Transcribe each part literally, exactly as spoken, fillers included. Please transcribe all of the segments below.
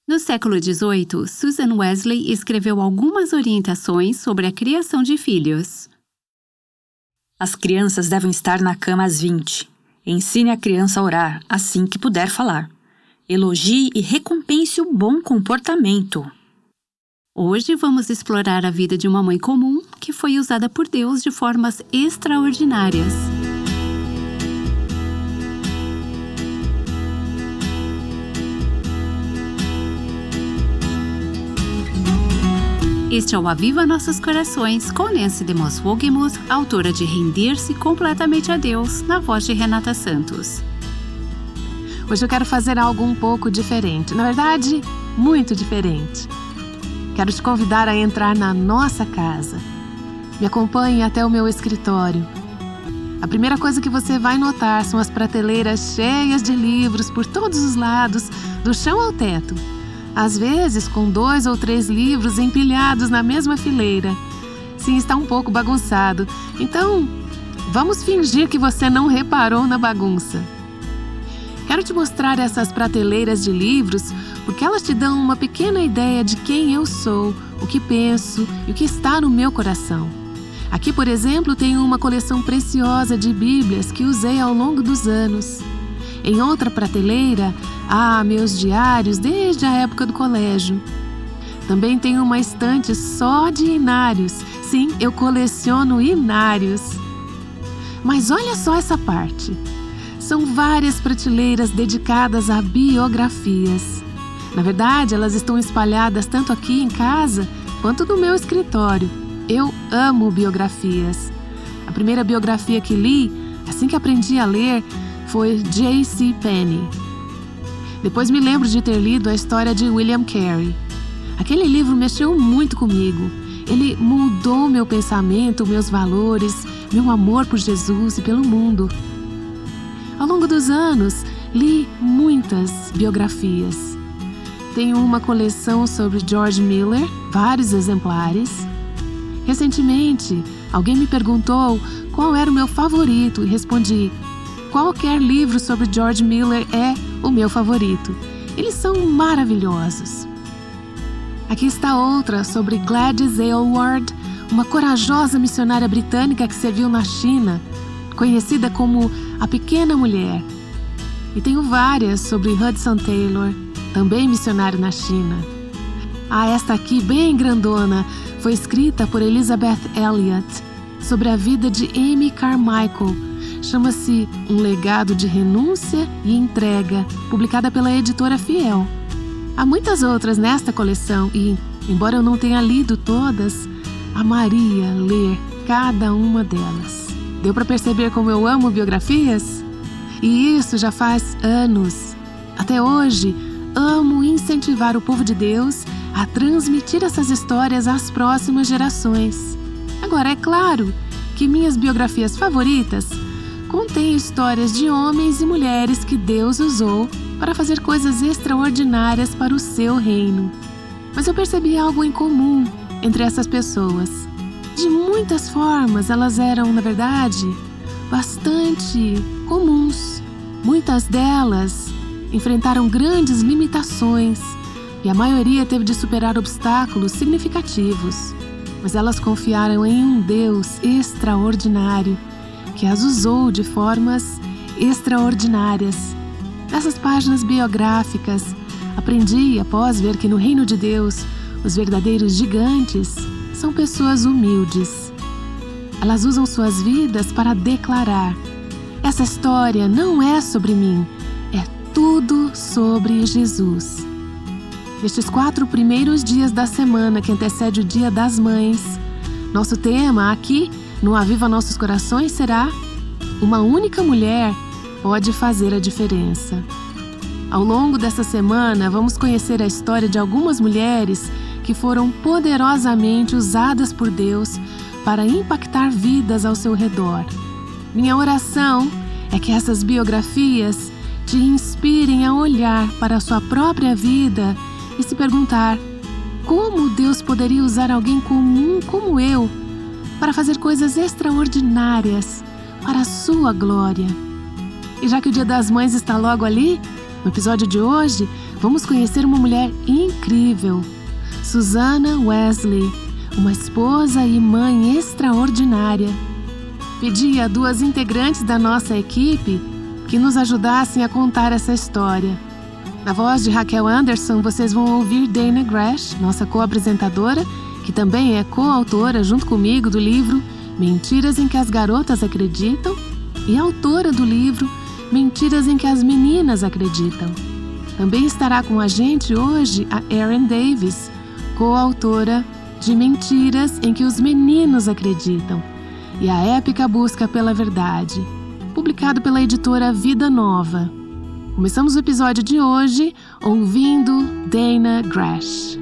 No século dezoito, Susan Wesley escreveu algumas orientações sobre a criação de filhos. As crianças devem estar na cama às vinte. Ensine a criança a orar assim que puder falar. Elogie e recompense o bom comportamento. Hoje vamos explorar a vida de uma mãe comum que foi usada por Deus de formas extraordinárias. Este é o Aviva Nossos Corações, com Nancy DeMoss Wogemuth, autora de Render-se Completamente a Deus, na voz de Renata Santos. Hoje eu quero fazer algo um pouco diferente, na verdade, muito diferente. Quero te convidar a entrar na nossa casa. Me acompanhe até o meu escritório. A primeira coisa que você vai notar são as prateleiras cheias de livros por todos os lados, do chão ao teto. Às vezes com dois ou três livros empilhados na mesma fileira. Sim, está um pouco bagunçado. Então, vamos fingir que você não reparou na bagunça. Quero te mostrar essas prateleiras de livros porque elas te dão uma pequena ideia de quem eu sou, o que penso e o que está no meu coração. Aqui, por exemplo, tenho uma coleção preciosa de Bíblias que usei ao longo dos anos. Em outra prateleira, há meus diários desde a época do colégio. Também tenho uma estante só de hinários. Sim, eu coleciono hinários. Mas olha só essa parte. São várias prateleiras dedicadas a biografias. Na verdade, elas estão espalhadas tanto aqui em casa quanto no meu escritório. Eu amo biografias. A primeira biografia que li, assim que aprendi a ler, foi J C Penney. Depois me lembro de ter lido a história de William Carey. Aquele livro mexeu muito comigo. Ele mudou meu pensamento, meus valores, meu amor por Jesus e pelo mundo. Ao longo dos anos, li muitas biografias. Tenho uma coleção sobre George Miller, vários exemplares. Recentemente, alguém me perguntou qual era o meu favorito e respondi: qualquer livro sobre George Miller é o meu favorito. Eles são maravilhosos. Aqui está outra sobre Gladys Aylward, uma corajosa missionária britânica que serviu na China, conhecida como a Pequena Mulher. E tenho várias sobre Hudson Taylor, também missionário na China. Ah, esta aqui, bem grandona, foi escrita por Elizabeth Elliot, sobre a vida de Amy Carmichael. Chama-se Um Legado de Renúncia e Entrega, publicada pela editora Fiel. Há muitas outras nesta coleção e, embora eu não tenha lido todas, amaria ler cada uma delas. Deu para perceber como eu amo biografias? E isso já faz anos. Até hoje, amo incentivar o povo de Deus a transmitir essas histórias às próximas gerações. Agora, é claro que minhas biografias favoritas contém histórias de homens e mulheres que Deus usou para fazer coisas extraordinárias para o seu reino. Mas eu percebi algo em comum entre essas pessoas. De muitas formas, elas eram, na verdade, bastante comuns. Muitas delas enfrentaram grandes limitações e a maioria teve de superar obstáculos significativos. Mas elas confiaram em um Deus extraordinário que as usou de formas extraordinárias. Nessas páginas biográficas, aprendi, após ver que no reino de Deus, os verdadeiros gigantes são pessoas humildes. Elas usam suas vidas para declarar: essa história não é sobre mim, é tudo sobre Jesus. Nestes quatro primeiros dias da semana que antecede o Dia das Mães, nosso tema aqui no Aviva Nossos Corações será: uma única mulher pode fazer a diferença. Ao longo dessa semana, vamos conhecer a história de algumas mulheres que foram poderosamente usadas por Deus para impactar vidas ao seu redor. Minha oração é que essas biografias te inspirem a olhar para a sua própria vida e se perguntar: como Deus poderia usar alguém comum como eu para fazer coisas extraordinárias para a sua glória? E já que o Dia das Mães está logo ali, no episódio de hoje, vamos conhecer uma mulher incrível, Susanna Wesley, uma esposa e mãe extraordinária. Pedi a duas integrantes da nossa equipe que nos ajudassem a contar essa história. Na voz de Raquel Anderson, vocês vão ouvir Dana Gresh, nossa co-apresentadora, que também é coautora junto comigo do livro Mentiras em que as Garotas Acreditam e autora do livro Mentiras em que as Meninas Acreditam. Também estará com a gente hoje a Erin Davis, coautora de Mentiras em que os Meninos Acreditam e a épica Busca pela Verdade, publicado pela editora Vida Nova. Começamos o episódio de hoje ouvindo Dana Gresh.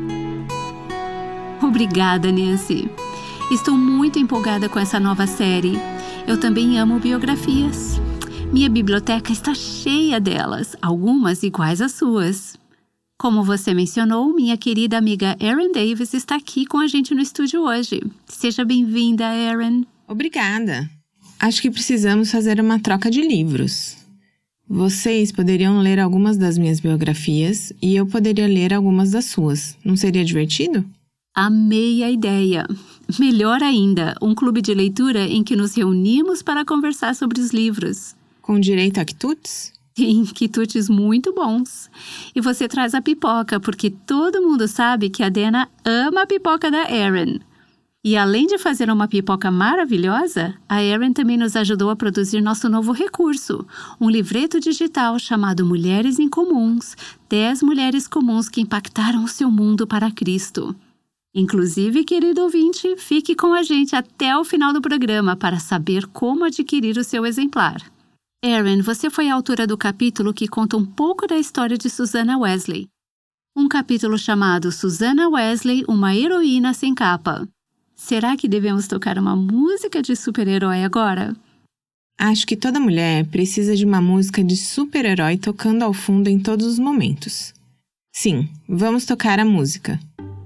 Obrigada, Nancy. Estou muito empolgada com essa nova série. Eu também amo biografias. Minha biblioteca está cheia delas, algumas iguais às suas. Como você mencionou, minha querida amiga Erin Davis está aqui com a gente no estúdio hoje. Seja bem-vinda, Erin. Obrigada. Acho que precisamos fazer uma troca de livros. Vocês poderiam ler algumas das minhas biografias e eu poderia ler algumas das suas. Não seria divertido? Amei a ideia. Melhor ainda, um clube de leitura em que nos reunimos para conversar sobre os livros. Com direito a quitutes? Sim, quitutes muito bons. E você traz a pipoca, porque todo mundo sabe que a Dana ama a pipoca da Erin. E além de fazer uma pipoca maravilhosa, a Erin também nos ajudou a produzir nosso novo recurso, um livreto digital chamado Mulheres Incomuns, dez mulheres comuns que impactaram o seu mundo para Cristo. Inclusive, querido ouvinte, fique com a gente até o final do programa para saber como adquirir o seu exemplar. Erin, você foi a autora do capítulo que conta um pouco da história de Susanna Wesley. Um capítulo chamado Susanna Wesley, uma heroína sem capa. Será que devemos tocar uma música de super-herói agora? Acho que toda mulher precisa de uma música de super-herói tocando ao fundo em todos os momentos. Sim, vamos tocar a música.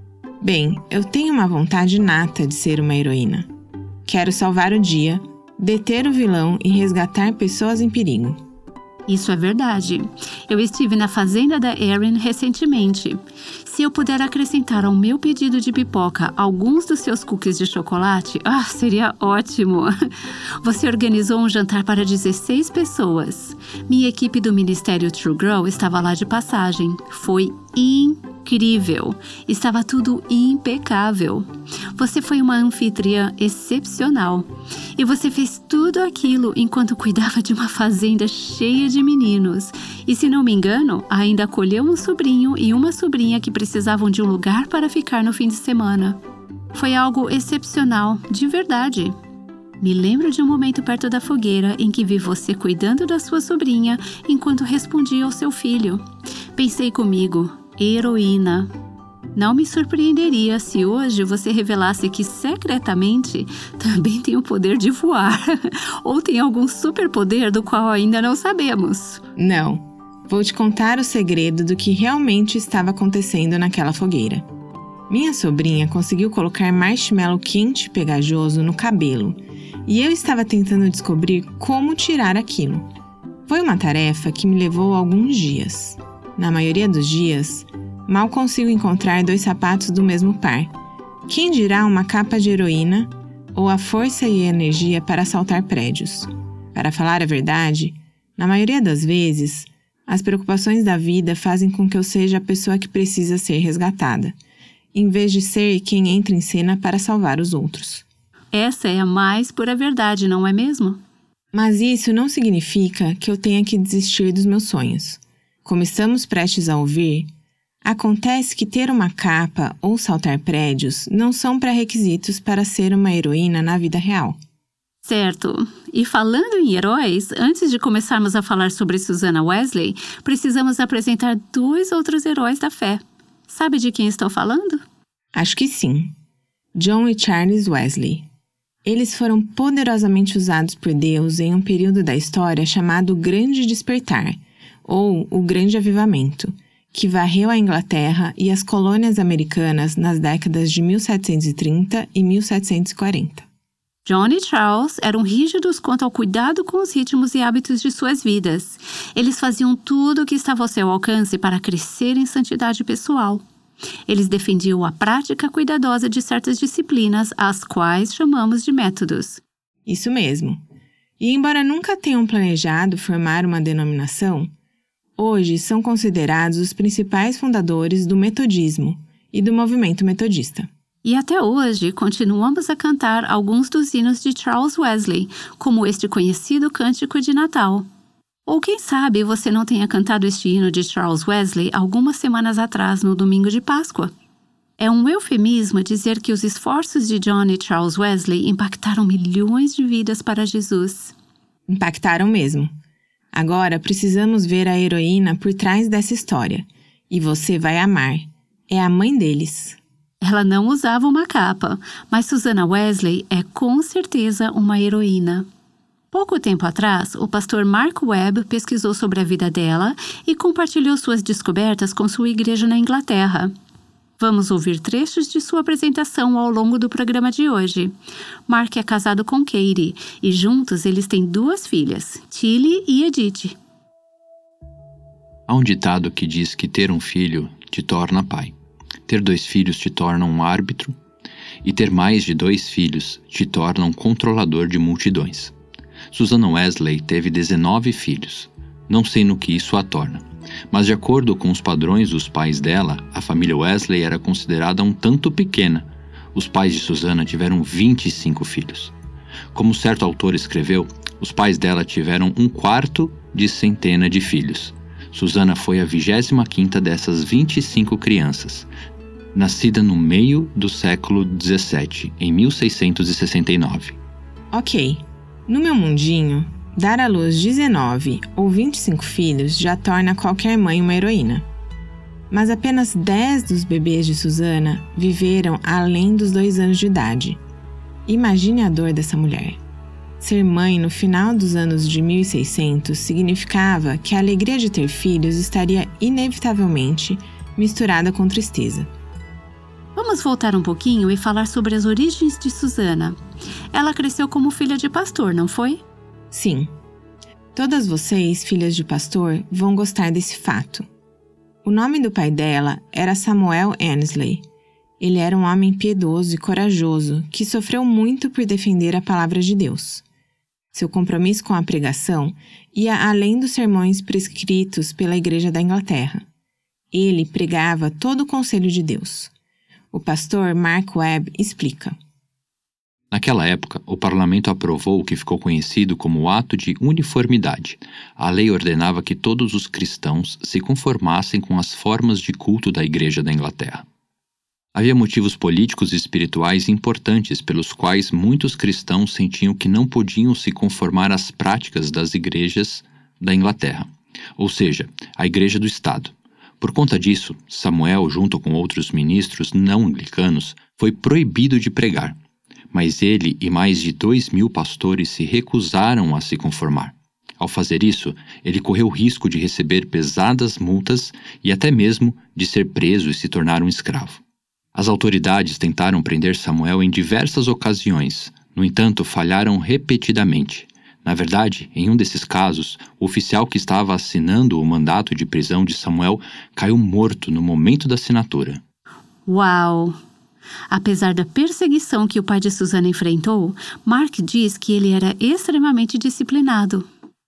Bem, eu tenho uma vontade inata de ser uma heroína. Quero salvar o dia, deter o vilão e resgatar pessoas em perigo. Isso é verdade. Eu estive na fazenda da Erin recentemente. Se eu puder acrescentar ao meu pedido de pipoca alguns dos seus cookies de chocolate, ah, seria ótimo. Você organizou um jantar para dezesseis pessoas. Minha equipe do Ministério True Grow estava lá de passagem. Foi incrível. Estava tudo impecável. Você foi uma anfitriã excepcional. E você fez tudo aquilo enquanto cuidava de uma fazenda cheia de meninos. E se não me engano, ainda acolheu um sobrinho e uma sobrinha que precisavam de um lugar para ficar no fim de semana. Foi algo excepcional, de verdade. Me lembro de um momento perto da fogueira em que vi você cuidando da sua sobrinha enquanto respondia ao seu filho. Pensei comigo, heroína. Não me surpreenderia se hoje você revelasse que secretamente também tem o poder de voar ou tem algum superpoder do qual ainda não sabemos. Não, vou te contar o segredo do que realmente estava acontecendo naquela fogueira. Minha sobrinha conseguiu colocar marshmallow quente e pegajoso no cabelo e eu estava tentando descobrir como tirar aquilo. Foi uma tarefa que me levou alguns dias. Na maioria dos dias, mal consigo encontrar dois sapatos do mesmo par. Quem dirá uma capa de heroína ou a força e a energia para saltar prédios? Para falar a verdade, na maioria das vezes, as preocupações da vida fazem com que eu seja a pessoa que precisa ser resgatada, em vez de ser quem entra em cena para salvar os outros. Essa é a mais pura verdade, não é mesmo? Mas isso não significa que eu tenha que desistir dos meus sonhos. Como estamos prestes a ouvir, acontece que ter uma capa ou saltar prédios não são pré-requisitos para ser uma heroína na vida real. Certo. E falando em heróis, antes de começarmos a falar sobre Susanna Wesley, precisamos apresentar dois outros heróis da fé. Sabe de quem estou falando? Acho que sim. John e Charles Wesley. Eles foram poderosamente usados por Deus em um período da história chamado Grande Despertar, ou o Grande Avivamento, que varreu a Inglaterra e as colônias americanas nas décadas de mil setecentos e trinta e mil setecentos e quarenta. John e Charles eram rígidos quanto ao cuidado com os ritmos e hábitos de suas vidas. Eles faziam tudo o que estava ao seu alcance para crescer em santidade pessoal. Eles defendiam a prática cuidadosa de certas disciplinas, as quais chamamos de métodos. Isso mesmo. E embora nunca tenham planejado formar uma denominação, hoje são considerados os principais fundadores do metodismo e do movimento metodista. E até hoje continuamos a cantar alguns dos hinos de Charles Wesley, como este conhecido cântico de Natal. Ou quem sabe você não tenha cantado este hino de Charles Wesley algumas semanas atrás no domingo de Páscoa. É um eufemismo dizer que os esforços de John e Charles Wesley impactaram milhões de vidas para Jesus. Impactaram mesmo. Agora precisamos ver a heroína por trás dessa história. E você vai amar. É a mãe deles. Ela não usava uma capa, mas Susanna Wesley é com certeza uma heroína. Pouco tempo atrás, o pastor Mark Webb pesquisou sobre a vida dela e compartilhou suas descobertas com sua igreja na Inglaterra. Vamos ouvir trechos de sua apresentação ao longo do programa de hoje. Mark é casado com Katie e juntos eles têm duas filhas, Tilly e Edith. Há um ditado que diz que ter um filho te torna pai, ter dois filhos te torna um árbitro e ter mais de dois filhos te torna um controlador de multidões. Susanna Wesley teve dezenove filhos. Não sei no que isso a torna, mas de acordo com os padrões dos pais dela, a família Wesley era considerada um tanto pequena. Os pais de Susanna tiveram vinte e cinco filhos. Como certo autor escreveu, os pais dela tiveram um quarto de centena de filhos. Susanna foi a vigésima quinta dessas vinte e cinco crianças, nascida no meio do século dezessete, em mil seiscentos e sessenta e nove. Ok. No meu mundinho, dar à luz dezenove ou vinte e cinco filhos já torna qualquer mãe uma heroína. Mas apenas dez dos bebês de Susanna viveram além dos dois anos de idade. Imagine a dor dessa mulher. Ser mãe no final dos anos de mil e seiscentos significava que a alegria de ter filhos estaria inevitavelmente misturada com tristeza. Vamos voltar um pouquinho e falar sobre as origens de Susanna. Ela cresceu como filha de pastor, não foi? Sim. Todas vocês, filhas de pastor, vão gostar desse fato. O nome do pai dela era Samuel Annesley. Ele era um homem piedoso e corajoso que sofreu muito por defender a palavra de Deus. Seu compromisso com a pregação ia além dos sermões prescritos pela Igreja da Inglaterra. Ele pregava todo o conselho de Deus. O pastor Mark Webb explica. Naquela época, o parlamento aprovou o que ficou conhecido como o Ato de Uniformidade. A lei ordenava que todos os cristãos se conformassem com as formas de culto da Igreja da Inglaterra. Havia motivos políticos e espirituais importantes pelos quais muitos cristãos sentiam que não podiam se conformar às práticas das igrejas da Inglaterra, ou seja, a Igreja do Estado. Por conta disso, Samuel, junto com outros ministros não anglicanos, foi proibido de pregar. Mas ele e mais de dois mil pastores se recusaram a se conformar. Ao fazer isso, ele correu o risco de receber pesadas multas e até mesmo de ser preso e se tornar um escravo. As autoridades tentaram prender Samuel em diversas ocasiões, no entanto, falharam repetidamente. Na verdade, em um desses casos, o oficial que estava assinando o mandato de prisão de Samuel caiu morto no momento da assinatura. Uau! Apesar da perseguição que o pai de Susanna enfrentou, Mark diz que ele era extremamente disciplinado.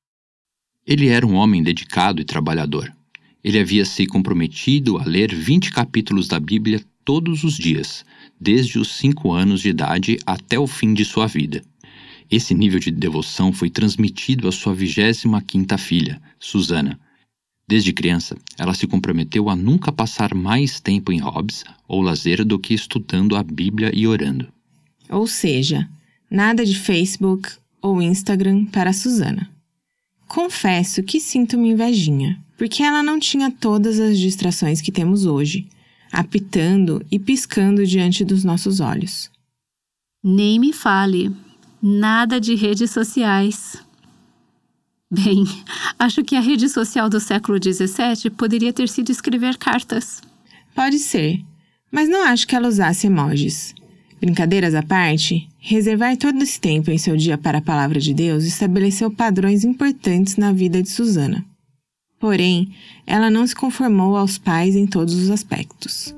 Ele era um homem dedicado e trabalhador. Ele havia se comprometido a ler vinte capítulos da Bíblia todos os dias, desde os cinco anos de idade até o fim de sua vida. Esse nível de devoção foi transmitido à sua vigésima quinta filha, Susanna. Desde criança, ela se comprometeu a nunca passar mais tempo em hobbies ou lazer do que estudando a Bíblia e orando. Ou seja, nada de Facebook ou Instagram para Susanna. Confesso que sinto uma invejinha, porque ela não tinha todas as distrações que temos hoje, apitando e piscando diante dos nossos olhos. Nem me fale. Nada de redes sociais. Bem, acho que a rede social do século dezessete poderia ter sido escrever cartas. Pode ser, mas não acho que ela usasse emojis. Brincadeiras à parte, Reservar todo esse tempo em seu dia para a palavra de Deus estabeleceu padrões importantes na vida de Susana. Porém, ela não se conformou aos pais em todos os aspectos.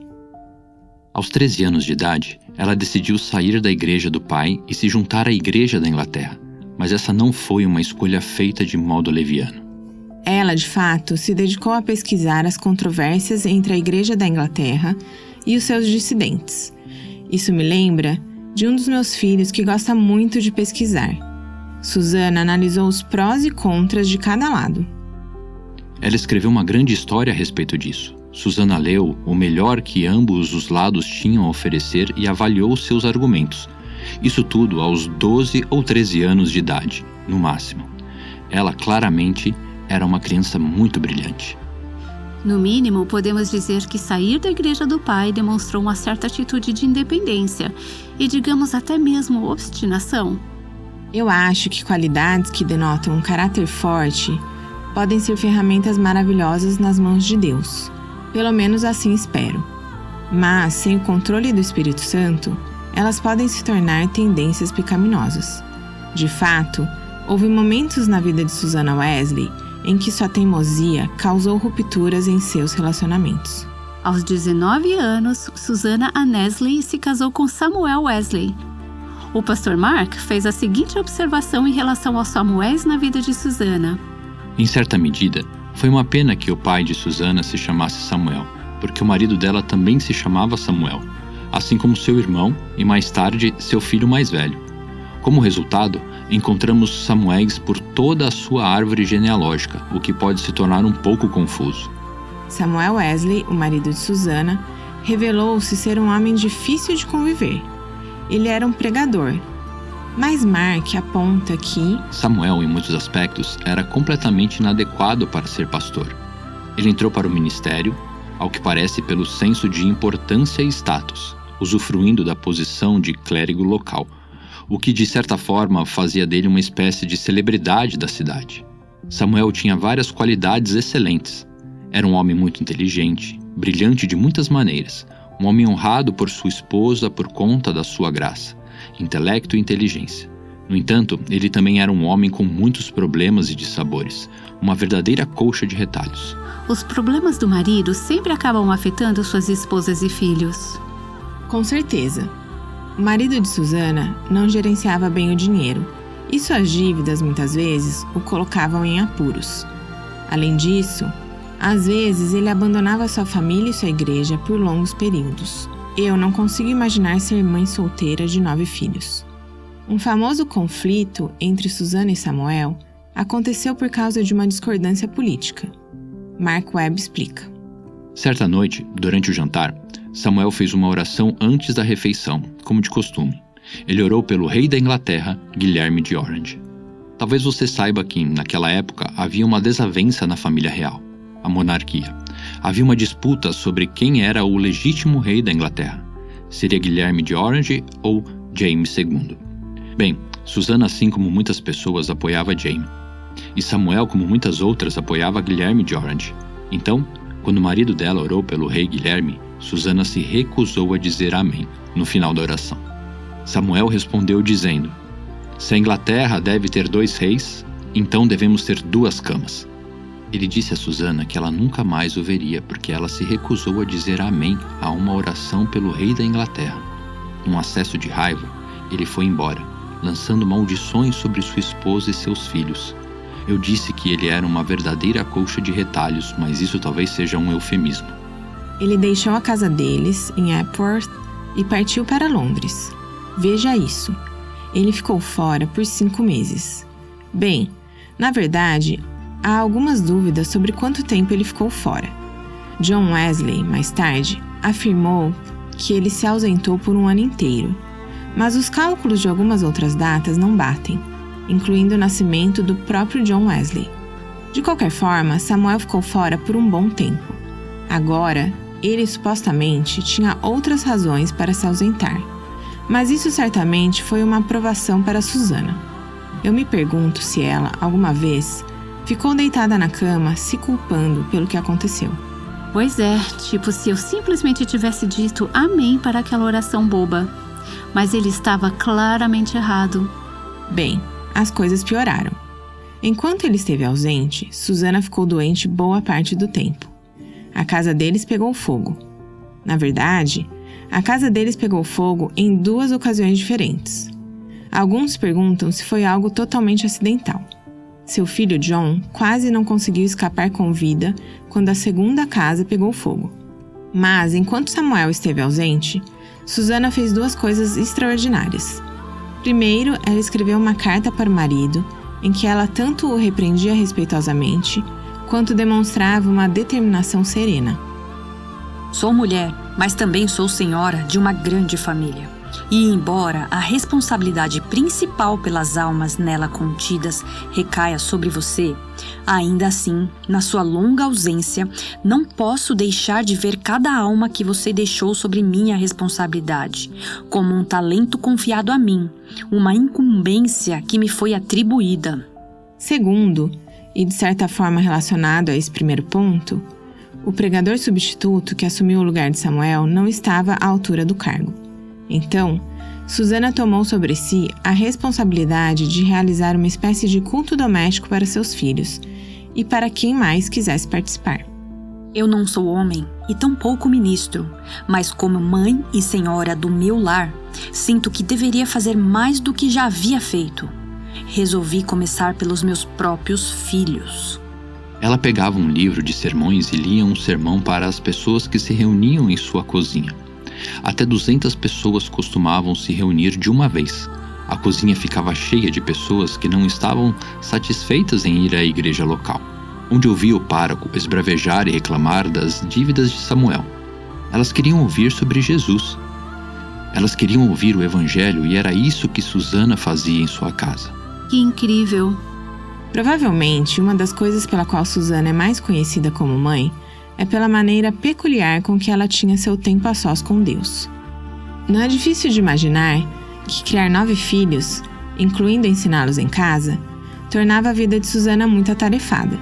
Aos treze anos de idade, ela decidiu sair da igreja do pai e se juntar à igreja da Inglaterra, mas essa não foi uma escolha feita de modo leviano. Ela, de fato, se dedicou a pesquisar as controvérsias entre a igreja da Inglaterra e os seus dissidentes. Isso me lembra de um dos meus filhos que gosta muito de pesquisar. Susana analisou os prós e contras de cada lado. Ela escreveu uma grande história a respeito disso. Susana leu o melhor que ambos os lados tinham a oferecer e avaliou seus argumentos. Isso tudo aos doze ou treze anos de idade, no máximo. Ela claramente era uma criança muito brilhante. No mínimo, podemos dizer que sair da igreja do pai demonstrou uma certa atitude de independência e, digamos, até mesmo obstinação. Eu acho que qualidades que denotam um caráter forte podem ser ferramentas maravilhosas nas mãos de Deus. Pelo menos assim espero. Mas, sem o controle do Espírito Santo, elas podem se tornar tendências pecaminosas. De fato, houve momentos na vida de Susana Wesley em que sua teimosia causou rupturas em seus relacionamentos. Aos dezenove anos, Susana Annesley se casou com Samuel Wesley. O pastor Mark fez a seguinte observação em relação aos Samuéis na vida de Susana. Em certa medida, foi uma pena que o pai de Susana se chamasse Samuel, porque o marido dela também se chamava Samuel, assim como seu irmão e, mais tarde, seu filho mais velho. Como resultado, encontramos Samuéis por toda a sua árvore genealógica, o que pode se tornar um pouco confuso. Samuel Wesley, o marido de Susana, revelou-se ser um homem difícil de conviver. Ele era um pregador. Mas Mark aponta que Samuel, em muitos aspectos, era completamente inadequado para ser pastor. Ele entrou para o ministério, ao que parece pelo senso de importância e status, usufruindo da posição de clérigo local, o que de certa forma fazia dele uma espécie de celebridade da cidade. Samuel tinha várias qualidades excelentes. Era um homem muito inteligente, brilhante de muitas maneiras, um homem honrado por sua esposa por conta da sua graça, intelecto e inteligência. No entanto, ele também era um homem com muitos problemas e dissabores, uma verdadeira colcha de retalhos. Os problemas do marido sempre acabam afetando suas esposas e filhos. Com certeza. O marido de Susana não gerenciava bem o dinheiro, e suas dívidas, muitas vezes, o colocavam em apuros. Além disso, às vezes ele abandonava sua família e sua igreja por longos períodos. Eu não consigo imaginar ser mãe solteira de nove filhos. Um famoso conflito entre Susana e Samuel aconteceu por causa de uma discordância política. Mark Webb explica. Certa noite, durante o jantar, Samuel fez uma oração antes da refeição, como de costume. Ele orou pelo rei da Inglaterra, Guilherme de Orange. Talvez você saiba que, naquela época, havia uma desavença na família real, a monarquia. Havia uma disputa sobre quem era o legítimo rei da Inglaterra. Seria Guilherme de Orange ou James segundo? Bem, Susana, assim como muitas pessoas, apoiava Jaime. E Samuel, como muitas outras, apoiava Guilherme de Orange. Então, quando o marido dela orou pelo rei Guilherme, Susana se recusou a dizer amém no final da oração. Samuel respondeu dizendo: se a Inglaterra deve ter dois reis, então devemos ter duas camas. Ele disse a Susana que ela nunca mais o veria porque ela se recusou a dizer amém a uma oração pelo rei da Inglaterra. Num acesso de raiva, ele foi embora, lançando maldições sobre sua esposa e seus filhos. Eu disse que ele era uma verdadeira colcha de retalhos, mas isso talvez seja um eufemismo. Ele deixou a casa deles, em Epworth, e partiu para Londres. Veja isso. Ele ficou fora por cinco meses. Bem, na verdade, há algumas dúvidas sobre quanto tempo ele ficou fora. John Wesley, mais tarde, afirmou que ele se ausentou por um ano inteiro, mas os cálculos de algumas outras datas não batem, incluindo o nascimento do próprio John Wesley. De qualquer forma, Samuel ficou fora por um bom tempo. Agora, ele supostamente tinha outras razões para se ausentar, mas isso certamente foi uma aprovação para Susana. Eu me pergunto se ela, alguma vez, ficou deitada na cama se culpando pelo que aconteceu. Pois é, tipo se eu simplesmente tivesse dito amém para aquela oração boba. mas ele estava claramente errado. Bem, as coisas pioraram. Enquanto ele esteve ausente, Susana ficou doente boa parte do tempo. A casa deles pegou fogo. Na verdade, a casa deles pegou fogo em duas ocasiões diferentes. Alguns perguntam se foi algo totalmente acidental. Seu filho John quase não conseguiu escapar com vida quando a segunda casa pegou fogo. Mas, enquanto Samuel esteve ausente, Susana fez duas coisas extraordinárias. Primeiro, ela escreveu uma carta para o marido, em que ela tanto o repreendia respeitosamente, quanto demonstrava uma determinação serena. Sou mulher, mas também sou senhora de uma grande família. E embora a responsabilidade principal pelas almas nela contidas recaia sobre você, ainda assim, na sua longa ausência, não posso deixar de ver cada alma que você deixou sobre minha responsabilidade, como um talento confiado a mim, uma incumbência que me foi atribuída. Segundo, e de certa forma relacionado a esse primeiro ponto, o pregador substituto que assumiu o lugar de Samuel não estava à altura do cargo. Então, Susana tomou sobre si a responsabilidade de realizar uma espécie de culto doméstico para seus filhos e para quem mais quisesse participar. Eu não sou homem e tampouco ministro, mas como mãe e senhora do meu lar, sinto que deveria fazer mais do que já havia feito. Resolvi começar pelos meus próprios filhos. Ela pegava um livro de sermões e lia um sermão para as pessoas que se reuniam em sua cozinha. Até duzentas pessoas costumavam se reunir de uma vez. A cozinha ficava cheia de pessoas que não estavam satisfeitas em ir à igreja local, onde ouvia o pároco esbravejar e reclamar das dívidas de Samuel. Elas queriam ouvir sobre Jesus. Elas queriam ouvir o evangelho e era isso que Susana fazia em sua casa. Que incrível! Provavelmente, uma das coisas pela qual Susana é mais conhecida como mãe é pela maneira peculiar com que ela tinha seu tempo a sós com Deus. Não é difícil de imaginar que criar nove filhos, incluindo ensiná-los em casa, tornava a vida de Susana muito atarefada.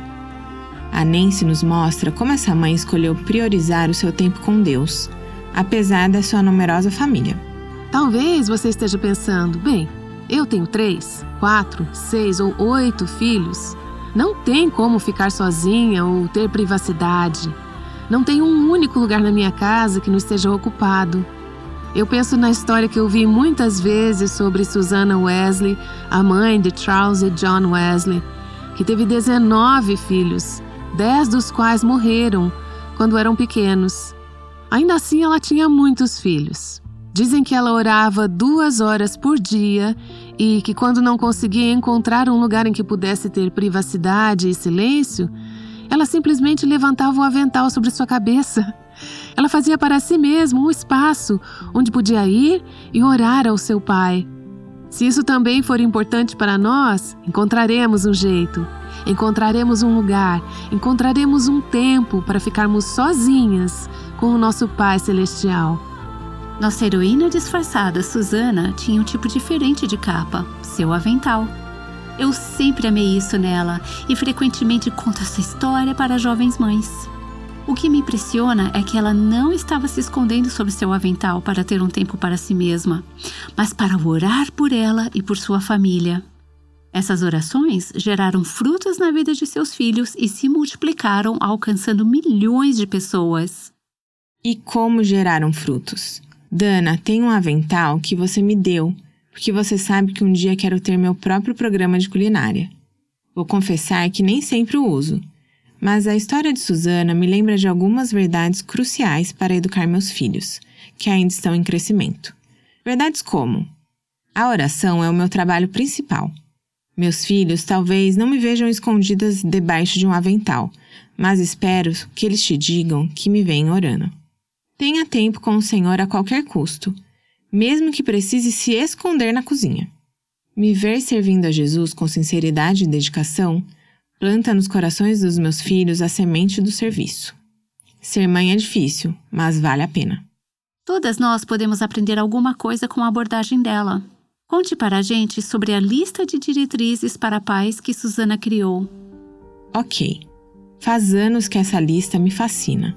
A Nancy nos mostra como essa mãe escolheu priorizar o seu tempo com Deus, apesar da sua numerosa família. Talvez você esteja pensando, bem, eu tenho três, quatro, seis ou oito filhos. Não tem como ficar sozinha ou ter privacidade. Não tem um único lugar na minha casa que não esteja ocupado. Eu penso na história que eu vi muitas vezes sobre Susana Wesley, a mãe de Charles e John Wesley, que teve dezenove filhos, dez dos quais morreram quando eram pequenos. Ainda assim, ela tinha muitos filhos. Dizem que ela orava duas horas por dia e que quando não conseguia encontrar um lugar em que pudesse ter privacidade e silêncio, ela simplesmente levantava o avental sobre sua cabeça. Ela fazia para si mesma um espaço onde podia ir e orar ao seu pai. Se isso também for importante para nós, encontraremos um jeito, encontraremos um lugar, encontraremos um tempo para ficarmos sozinhas com o nosso Pai Celestial. Nossa heroína disfarçada, Susana, tinha um tipo diferente de capa, seu avental. Eu sempre amei isso nela e frequentemente conto essa história para jovens mães. O que me impressiona é que ela não estava se escondendo sob seu avental para ter um tempo para si mesma, mas para orar por ela e por sua família. Essas orações geraram frutos na vida de seus filhos e se multiplicaram, alcançando milhões de pessoas. E como geraram frutos? Dana, tem um avental que você me deu, porque você sabe que um dia quero ter meu próprio programa de culinária. Vou confessar que nem sempre o uso, mas a história de Susana me lembra de algumas verdades cruciais para educar meus filhos, que ainda estão em crescimento. Verdades como: a oração é o meu trabalho principal. Meus filhos talvez não me vejam escondidas debaixo de um avental, mas espero que eles te digam que me veem orando. Tenha tempo com o Senhor a qualquer custo, mesmo que precise se esconder na cozinha. Me ver servindo a Jesus com sinceridade e dedicação planta nos corações dos meus filhos a semente do serviço. Ser mãe é difícil, mas vale a pena. Todas nós podemos aprender alguma coisa com a abordagem dela. Conte para a gente sobre a lista de diretrizes para pais que Susana criou. Ok. Faz anos que essa lista me fascina.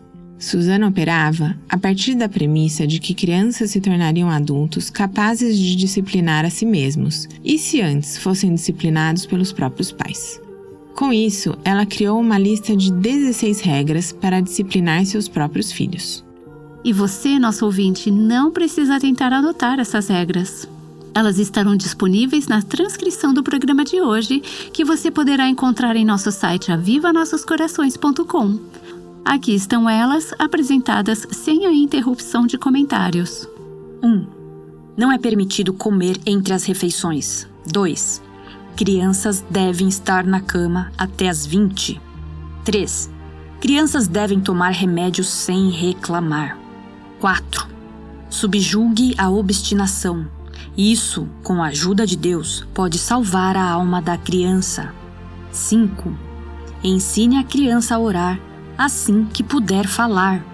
Susana operava a partir da premissa de que crianças se tornariam adultos capazes de disciplinar a si mesmos, e se antes fossem disciplinados pelos próprios pais. Com isso, ela criou uma lista de dezesseis regras para disciplinar seus próprios filhos. E você, nosso ouvinte, não precisa tentar anotar essas regras. Elas estarão disponíveis na transcrição do programa de hoje, que você poderá encontrar em nosso site aviva nossos corações ponto com. Aqui estão elas, apresentadas sem a interrupção de comentários. um. Não é permitido comer entre as refeições. dois. Crianças devem estar na cama até as vinte. três. Crianças devem tomar remédios sem reclamar. quatro. Subjugue a obstinação. Isso, com a ajuda de Deus, pode salvar a alma da criança. cinco. Ensine a criança a orar assim que puder falar.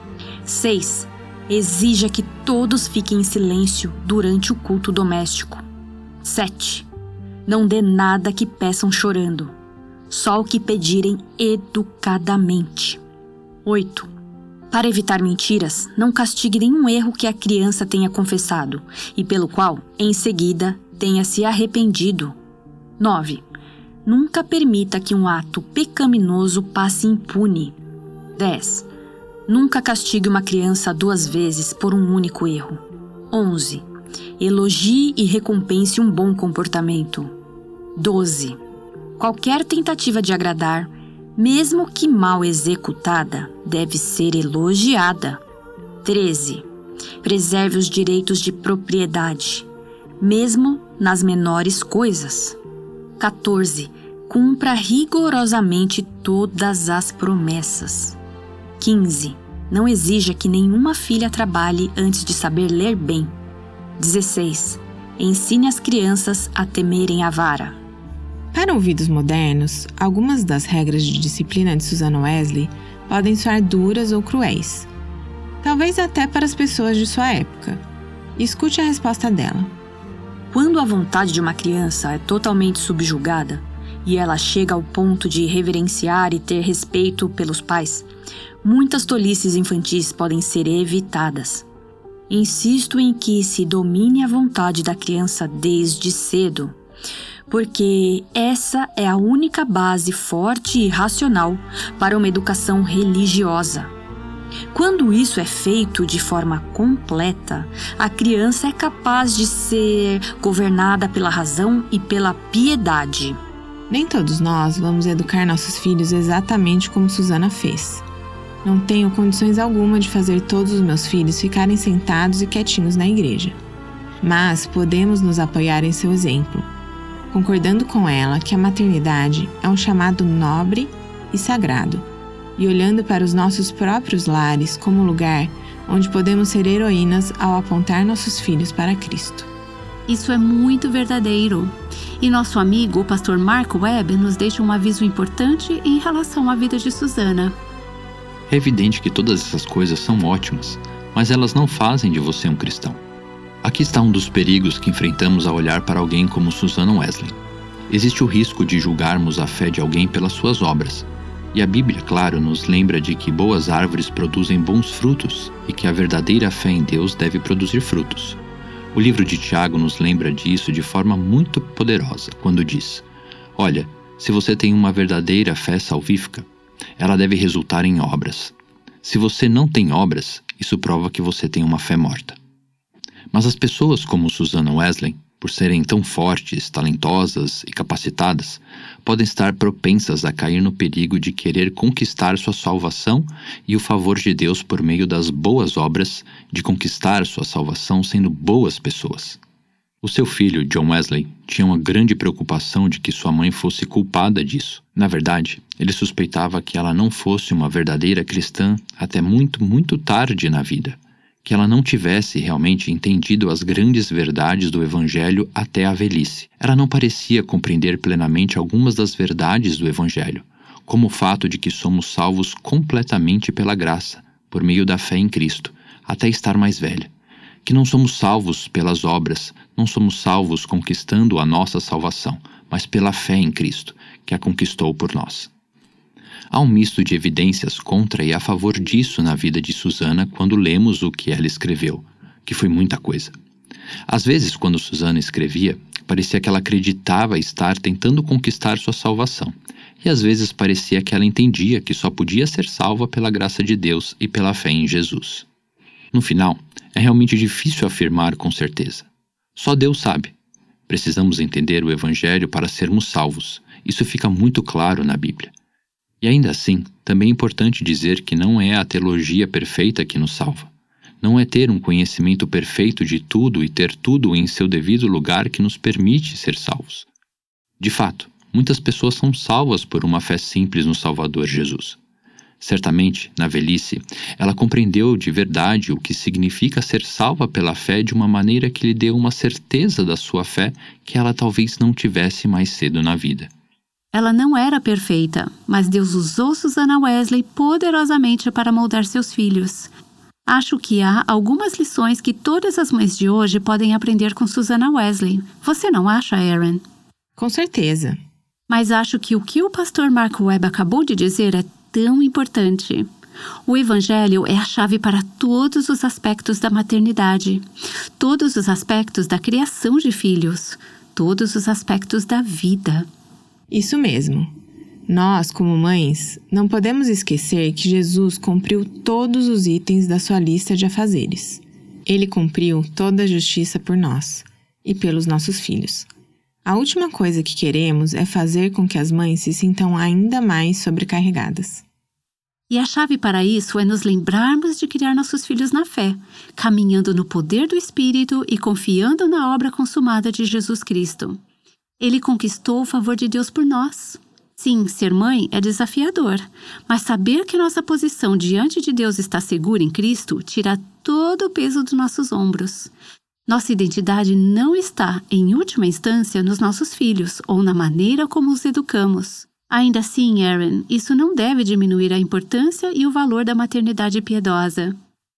seis. Exija que todos fiquem em silêncio durante o culto doméstico. sete. Não dê nada que peçam chorando, só o que pedirem educadamente. oito. Para evitar mentiras, não castigue nenhum erro que a criança tenha confessado e pelo qual, em seguida, tenha se arrependido. nove. Nunca permita que um ato pecaminoso passe impune. dez. Nunca castigue uma criança duas vezes por um único erro. onze. Elogie e recompense um bom comportamento. doze. Qualquer tentativa de agradar, mesmo que mal executada, deve ser elogiada. treze. Preserve os direitos de propriedade, mesmo nas menores coisas. quatorze. Cumpra rigorosamente todas as promessas. quinze. Não exija que nenhuma filha trabalhe antes de saber ler bem. dezesseis. Ensine as crianças a temerem a vara. Para ouvidos modernos, algumas das regras de disciplina de Susan Wesley podem soar duras ou cruéis. Talvez até para as pessoas de sua época. Escute a resposta dela. Quando a vontade de uma criança é totalmente subjugada e ela chega ao ponto de reverenciar e ter respeito pelos pais, muitas tolices infantis podem ser evitadas. Insisto em que se domine a vontade da criança desde cedo, porque essa é a única base forte e racional para uma educação religiosa. Quando isso é feito de forma completa, a criança é capaz de ser governada pela razão e pela piedade. Nem todos nós vamos educar nossos filhos exatamente como Susana fez. Não tenho condições alguma de fazer todos os meus filhos ficarem sentados e quietinhos na igreja. Mas podemos nos apoiar em seu exemplo, concordando com ela que a maternidade é um chamado nobre e sagrado, e olhando para os nossos próprios lares como lugar onde podemos ser heroínas ao apontar nossos filhos para Cristo. Isso é muito verdadeiro. E nosso amigo, o pastor Mark Webb, nos deixa um aviso importante em relação à vida de Susana. É evidente que todas essas coisas são ótimas, mas elas não fazem de você um cristão. Aqui está um dos perigos que enfrentamos ao olhar para alguém como Susan Wesley. Existe o risco de julgarmos a fé de alguém pelas suas obras. E a Bíblia, claro, nos lembra de que boas árvores produzem bons frutos e que a verdadeira fé em Deus deve produzir frutos. O livro de Tiago nos lembra disso de forma muito poderosa, quando diz: olha, se você tem uma verdadeira fé salvífica, ela deve resultar em obras. Se você não tem obras, isso prova que você tem uma fé morta. Mas as pessoas como Susan Wesley, por serem tão fortes, talentosas e capacitadas, podem estar propensas a cair no perigo de querer conquistar sua salvação e o favor de Deus por meio das boas obras, de conquistar sua salvação sendo boas pessoas. O seu filho, John Wesley, tinha uma grande preocupação de que sua mãe fosse culpada disso. Na verdade, ele suspeitava que ela não fosse uma verdadeira cristã até muito, muito tarde na vida, que ela não tivesse realmente entendido as grandes verdades do Evangelho até a velhice. Ela não parecia compreender plenamente algumas das verdades do Evangelho, como o fato de que somos salvos completamente pela graça, por meio da fé em Cristo, até estar mais velha. Que não somos salvos pelas obras, não somos salvos conquistando a nossa salvação, mas pela fé em Cristo, que a conquistou por nós. Há um misto de evidências contra e a favor disso na vida de Susana quando lemos o que ela escreveu, que foi muita coisa. Às vezes, quando Susana escrevia, parecia que ela acreditava estar tentando conquistar sua salvação, e às vezes parecia que ela entendia que só podia ser salva pela graça de Deus e pela fé em Jesus. No final, é realmente difícil afirmar com certeza. Só Deus sabe. Precisamos entender o Evangelho para sermos salvos. Isso fica muito claro na Bíblia. E ainda assim, também é importante dizer que não é a teologia perfeita que nos salva. Não é ter um conhecimento perfeito de tudo e ter tudo em seu devido lugar que nos permite ser salvos. De fato, muitas pessoas são salvas por uma fé simples no Salvador Jesus. Certamente, na velhice, ela compreendeu de verdade o que significa ser salva pela fé de uma maneira que lhe deu uma certeza da sua fé que ela talvez não tivesse mais cedo na vida. Ela não era perfeita, mas Deus usou Susana Wesley poderosamente para moldar seus filhos. Acho que há algumas lições que todas as mães de hoje podem aprender com Susana Wesley. Você não acha, Erin? Com certeza. Mas acho que o que o pastor Mark Webb acabou de dizer é tão importante. O Evangelho é a chave para todos os aspectos da maternidade, todos os aspectos da criação de filhos, todos os aspectos da vida. Isso mesmo. Nós, como mães, não podemos esquecer que Jesus cumpriu todos os itens da sua lista de afazeres. Ele cumpriu toda a justiça por nós e pelos nossos filhos. A última coisa que queremos é fazer com que as mães se sintam ainda mais sobrecarregadas. E a chave para isso é nos lembrarmos de criar nossos filhos na fé, caminhando no poder do Espírito e confiando na obra consumada de Jesus Cristo. Ele conquistou o favor de Deus por nós. Sim, ser mãe é desafiador, mas saber que nossa posição diante de Deus está segura em Cristo tira todo o peso dos nossos ombros. Nossa identidade não está, em última instância, nos nossos filhos ou na maneira como os educamos. Ainda assim, Erin, isso não deve diminuir a importância e o valor da maternidade piedosa.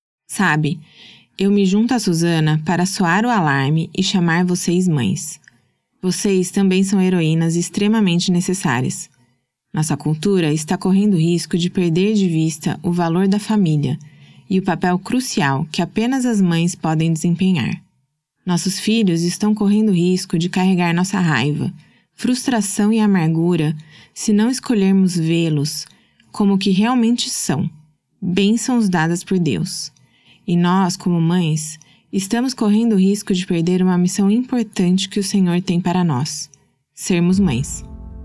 Sabe, eu me junto a Susana para soar o alarme e chamar vocês mães. Vocês também são heroínas extremamente necessárias. Nossa cultura está correndo risco de perder de vista o valor da família e o papel crucial que apenas as mães podem desempenhar. Nossos filhos estão correndo risco de carregar nossa raiva, frustração e amargura se não escolhermos vê-los como o que realmente são, bênçãos dadas por Deus. E nós, como mães, estamos correndo o risco de perder uma missão importante que o Senhor tem para nós: sermos mães.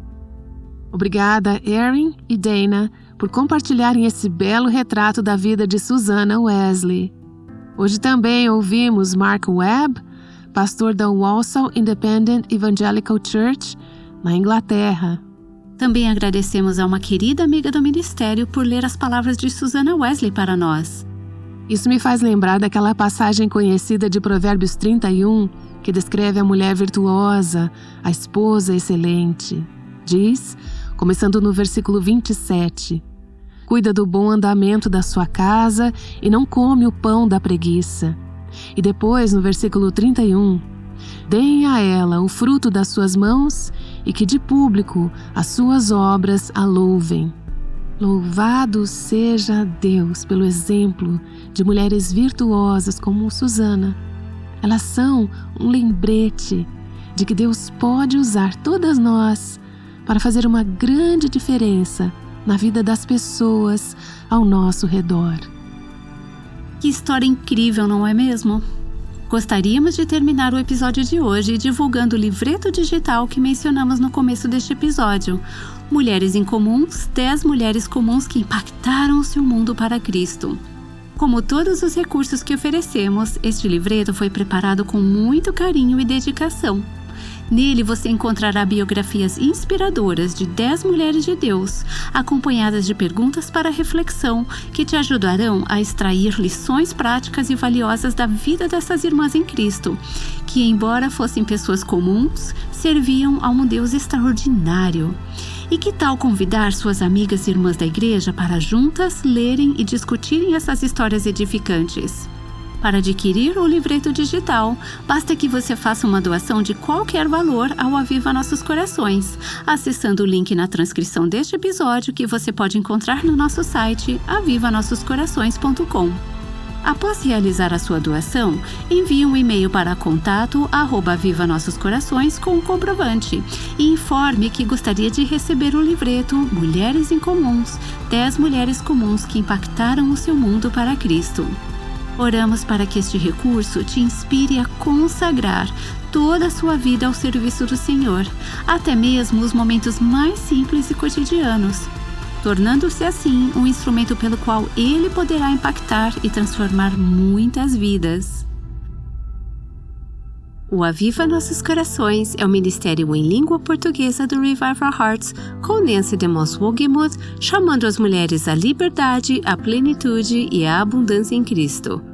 Obrigada, Erin e Dana, por compartilharem esse belo retrato da vida de Susana Wesley. Hoje também ouvimos Mark Webb, pastor da Walsall Independent Evangelical Church, na Inglaterra. Também agradecemos a uma querida amiga do ministério por ler as palavras de Susana Wesley para nós. Isso me faz lembrar daquela passagem conhecida de Provérbios trinta e um, que descreve a mulher virtuosa, a esposa excelente. Diz, começando no versículo vinte e sete, cuida do bom andamento da sua casa e não come o pão da preguiça. E depois, no versículo trinta e um, deem a ela o fruto das suas mãos e que de público as suas obras a louvem. Louvado seja Deus pelo exemplo de mulheres virtuosas como Susana. Elas são um lembrete de que Deus pode usar todas nós para fazer uma grande diferença na vida das pessoas ao nosso redor. Que história incrível, não é mesmo? Gostaríamos de terminar o episódio de hoje divulgando o livreto digital que mencionamos no começo deste episódio. Mulheres Incomuns, dez mulheres comuns que impactaram o seu mundo para Cristo. Como todos os recursos que oferecemos, este livreto foi preparado com muito carinho e dedicação. Nele você encontrará biografias inspiradoras de dez mulheres de Deus, acompanhadas de perguntas para reflexão que te ajudarão a extrair lições práticas e valiosas da vida dessas irmãs em Cristo, que, embora fossem pessoas comuns, serviam a um Deus extraordinário. E que tal convidar suas amigas e irmãs da igreja para juntas lerem e discutirem essas histórias edificantes? Para adquirir o livreto digital, basta que você faça uma doação de qualquer valor ao Aviva Nossos Corações, acessando o link na transcrição deste episódio que você pode encontrar no nosso site aviva nossos corações ponto com. Após realizar a sua doação, envie um e-mail para contato arroba aviva nossos corações com o comprovante e informe que gostaria de receber o livreto Mulheres Incomuns, dez mulheres comuns que impactaram o seu mundo para Cristo. Oramos para que este recurso te inspire a consagrar toda a sua vida ao serviço do Senhor, até mesmo os momentos mais simples e cotidianos, tornando-se assim um instrumento pelo qual Ele poderá impactar e transformar muitas vidas. O Aviva Nossos Corações é o ministério em língua portuguesa do Revive Our Hearts, com Nancy DeMoss Wogemuth, chamando as mulheres à liberdade, à plenitude e à abundância em Cristo.